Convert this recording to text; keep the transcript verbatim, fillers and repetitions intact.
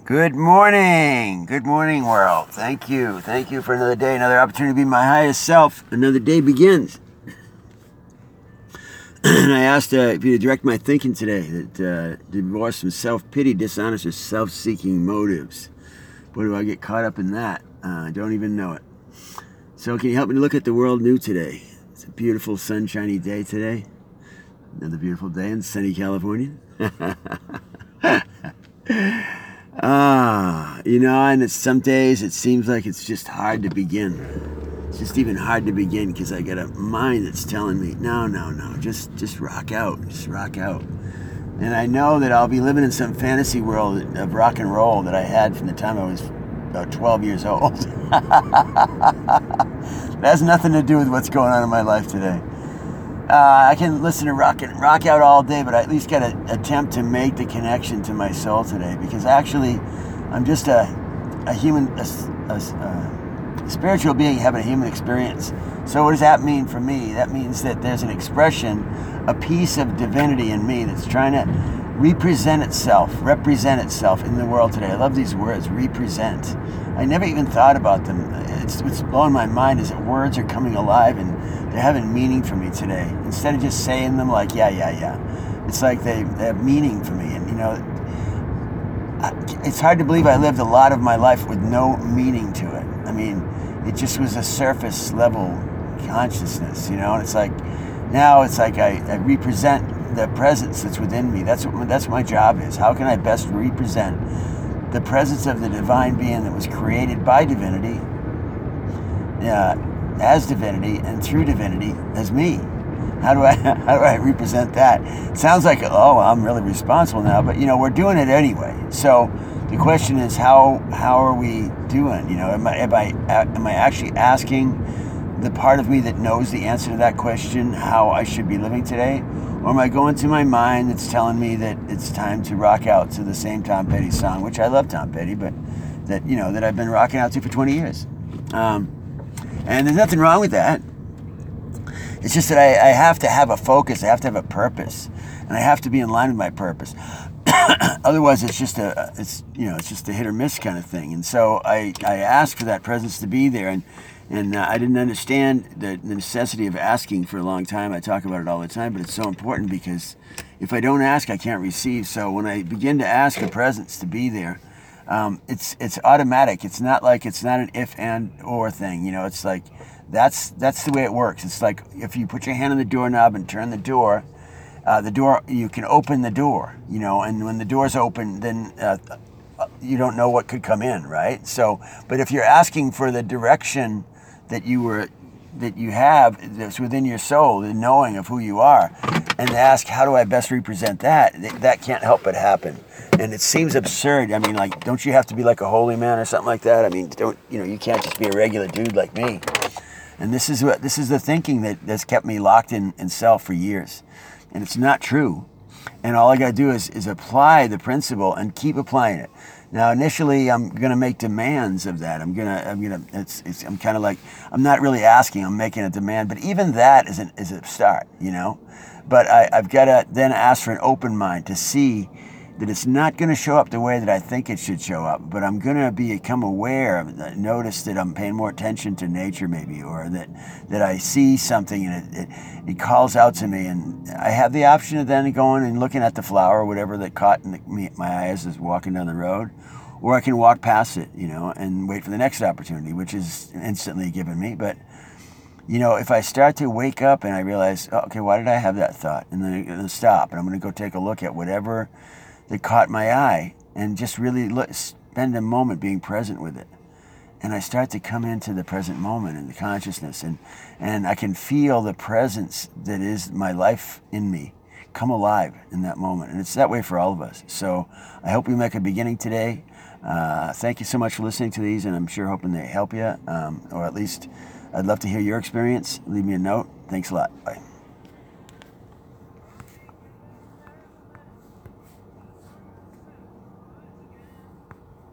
Good morning. Good morning, world. Thank you. Thank you for another day, another opportunity to be my highest self. Another day begins. And I asked uh, if you to direct my thinking today, that uh, divorce from self-pity, dishonest, or self-seeking motives. Boy, do I get caught up in that. Uh, I don't even know it. So can you help me to look at the world new today? It's a beautiful, sunshiny day today. Another beautiful day in sunny California. Ah, you know, and it's, some days it seems like it's just hard to begin. It's just even hard to begin because I got a mind that's telling me, no, no, no, just just rock out, just rock out. And I know that I'll be living in some fantasy world of rock and roll that I had from the time I was about twelve years old. It has nothing to do with what's going on in my life today. Uh, I can listen to rock and rock out all day, but I at least got to attempt to make the connection to my soul today, because actually, I'm just a a human, a, a, a spiritual being having a human experience. So what does that mean for me? That means that there's an expression, a piece of divinity in me that's trying to represent itself, represent itself in the world today. I love these words, represent. I never even thought about them. It's what's blowing my mind is that words are coming alive and they're having meaning for me today. Instead of just saying them like, yeah, yeah, yeah. It's like they, they have meaning for me. And, you know, it's hard to believe I lived a lot of my life with no meaning to it. I mean, it just was a surface level consciousness, you know? And it's like, now it's like I, I represent the presence that's within me. That's what that's what my job is. How can I best represent the presence of the divine being that was created by divinity, uh, as divinity, and through divinity as me? How do I how do I represent that? It sounds like, oh, I'm really responsible now, but you know, we're doing it anyway. So the question is, how how are we doing? You know, am I am I am I actually asking the part of me that knows the answer to that question how I should be living today? Or am I going to my mind that's telling me that it's time to rock out to the same Tom Petty song, which I love Tom Petty, but that, you know, that I've been rocking out to for twenty years. Um, and there's nothing wrong with that. It's just that I, I have to have a focus, I have to have a purpose, and I have to be in line with my purpose. Otherwise, it's just a, it's you know, it's just a hit or miss kind of thing. And so I, I ask for that presence to be there, and and uh, I didn't understand the, the necessity of asking for a long time. I talk about it all the time, but it's so important because if I don't ask, I can't receive. So when I begin to ask the presence to be there, um, it's it's automatic. It's not like it's not an if and or thing. You know, it's like that's that's the way it works. It's like if you put your hand on the doorknob and turn the door. Uh, the door, you can open the door, you know, and when the door's open, then uh, you don't know what could come in, right? So, but if you're asking for the direction that you were, that you have, that's within your soul, the knowing of who you are, and ask, how do I best represent that? That can't help but happen. And it seems absurd. I mean, like, don't you have to be like a holy man or something like that? I mean, don't, you know, you can't just be a regular dude like me. And this is what, this is the thinking that, that's kept me locked in, in self for years. And it's not true. And all I got to do is, is apply the principle and keep applying it. Now, initially, I'm going to make demands of that. I'm going to, I'm going to, it's, it's, I'm kind of like, I'm not really asking, I'm making a demand. But even that is, an, is a start, you know? But I, I've got to then ask for an open mind to see that it's not going to show up the way that I think it should show up, but I'm going to become aware, notice that I'm paying more attention to nature maybe, or that, that I see something and it, it, it calls out to me, and I have the option of then going and looking at the flower or whatever that caught in the, me, my eyes as walking down the road, or I can walk past it, you know, and wait for the next opportunity, which is instantly given me. But you know, if I start to wake up and I realize, oh, okay, why did I have that thought? And then I'm going to stop and I'm going to go take a look at whatever that caught my eye and just really look, spend a moment being present with it. And I start to come into the present moment and the consciousness, and, and I can feel the presence that is my life in me come alive in that moment. And it's that way for all of us. So I hope we make a beginning today. Uh, thank you so much for listening to these, and I'm sure hoping they help you, um, or at least I'd love to hear your experience. Leave me a note. Thanks a lot. Bye.